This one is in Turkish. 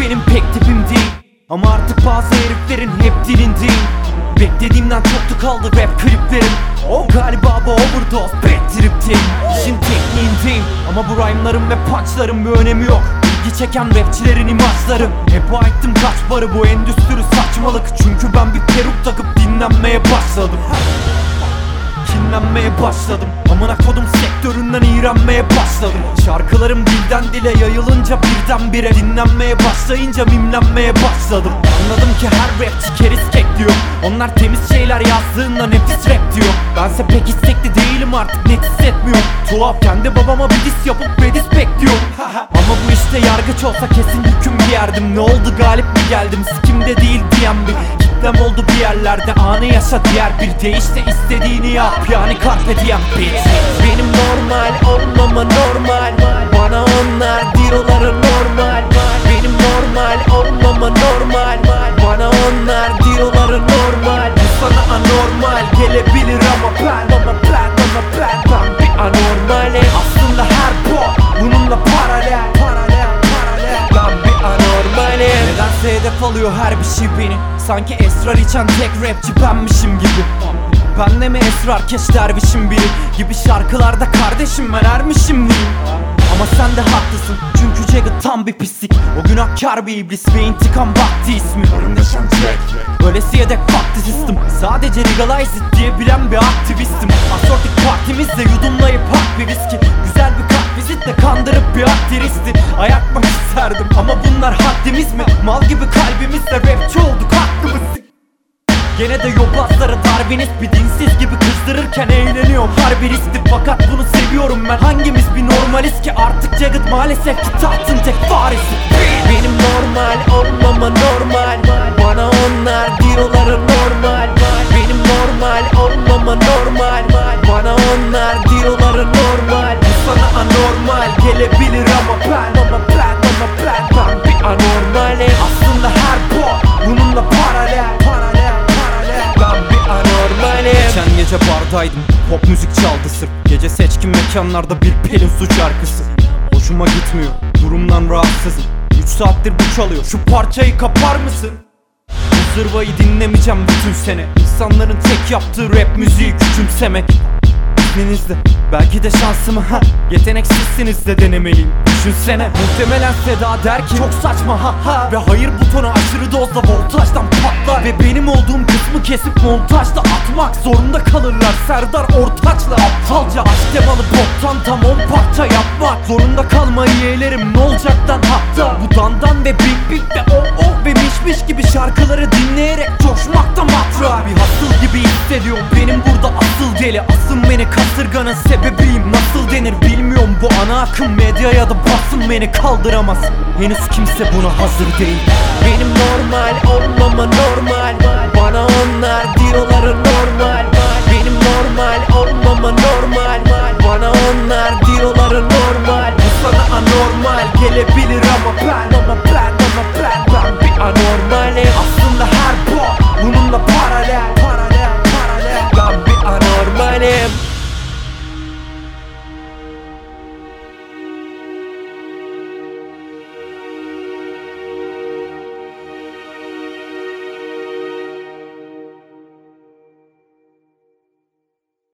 benim pek tipim değil. Ama artık bazı heriflerin hep dilindeyim. Beklediğimden çoktu kaldı rap kliplerim. O galiba bu overdose bad tripteyim. İşin tekniğindeyim ama bu rhyme'larım ve punchlarım bir önemi yok. İlgi çeken rapçilerin imajları. Hep aittim kaç barı, bu endüstri saçmalık. Çünkü ben bir peruk takıp dinlenmeye başladım. Kinlenmeye başladım. Amına kodum sektöründen iğrenmeye başladım. Şarkılarım dilden dile yayılınca birdenbire dinlenmeye başlayınca mimlenmeye başladım. Anladım ki her rapçi keriz kekliyor. Onlar temiz şeyler yazdığında nefis rap diyor. Bense pek istekli değilim artık, net hissetmiyorum. Tuhaf, kendi babama bir diss yapıp redis bekliyorum. Ama bu işte yargıç olsa kesin hüküm giyerdim. Ne oldu, galip mi geldim, sikimde değil diyen bir kitlem oldu bir yerlerde. Anı yaşa, diğer bir değiş de istediğini yap. Yani carpe diem bitch. Benim normal olmama normal. Bana onlar diyorlar normal. Benim normal olmama normal. Bana onlar diyorlar normal. Bu sana anormal gelebilir ama ben bir anormalim. Aslında her bu bununla paralel. Ben bir anormalim. Nedense hedef alıyor her bir şey beni. Sanki esrar içen tek rapçi benmişim gibi. Ben de mi esrarkeş dervişim biri gibi şarkılarda kardeşim ben ermişim diyeyim. Ama sen de haklısın çünkü Jagged tam bir pislik. O günahkar bir iblis ve intikam vakti ismi. Örümdeşen Jack, öylesiye dek fuck the system. Sadece legalize it diyebilen bir aktivistim. Asortik partimizle yudumlayıp hak bir viski. Güzel bir kalp vizitle kandırıp bir aktristi. Ayakmak isterdim ama bunlar haddimiz mi? Mal gibi kalbimizle rapçi olduk, hakkımız. Gene de yobazları Darwinist bir dinsiz gibi kızdırırken eğleniyorum. Harbi riskli fakat bunu seviyorum ben. Hangimiz bir normaliz ki artık Jagged maalesef ki tahtın tek faresi. Benim normal olmama normal. Bana onlar diyorlar normal. Benim normal olmama normal. Bana onlar diyorlar normal. Bu sana anormal gelebilir ama ben bir anormalim. Aslında her bu bununla paralel. Ben bir anormalim. Geçen gece bardaydım, pop müzik çaldı sırf. Gece seçkin mekanlarda bir Pelin Su şarkısı. Hoşuma gitmiyor, durumdan rahatsızım. 3 saattir bu çalıyor, şu parçayı kapar mısın? Bu zırvayı dinlemeyeceğim bütün sene. İnsanların tek yaptığı rap müziği küçümsemek. İzninizle, belki de şansımı yeteneksizsiniz de denemeliyim. Düşünsene, muhtemelen Seda der ki çok saçma Ve hayır butonu aşırı dozda voltajdan patlar. Ve benim olduğum kısmı kesip montajda atmak zorunda kalırlar. Serdar Ortaç'la aptalca aşk temalı boktan tam 10 parça yapmak zorunda kalmayı yeğlerim, ne olacaktan hatta. Bu dandan ve big big ve oh ve miş gibi şarkıları dinleyerek coşmakta matrak. Bir hasıl gibi hissediyorum, benim burada asıl deli. Asıl beni kasırganın sebebiyim, nasıl denir bilmiyorum. Bu ana akım medya ya da basın beni kaldıramaz. Henüz kimse buna hazır değil. Benim normal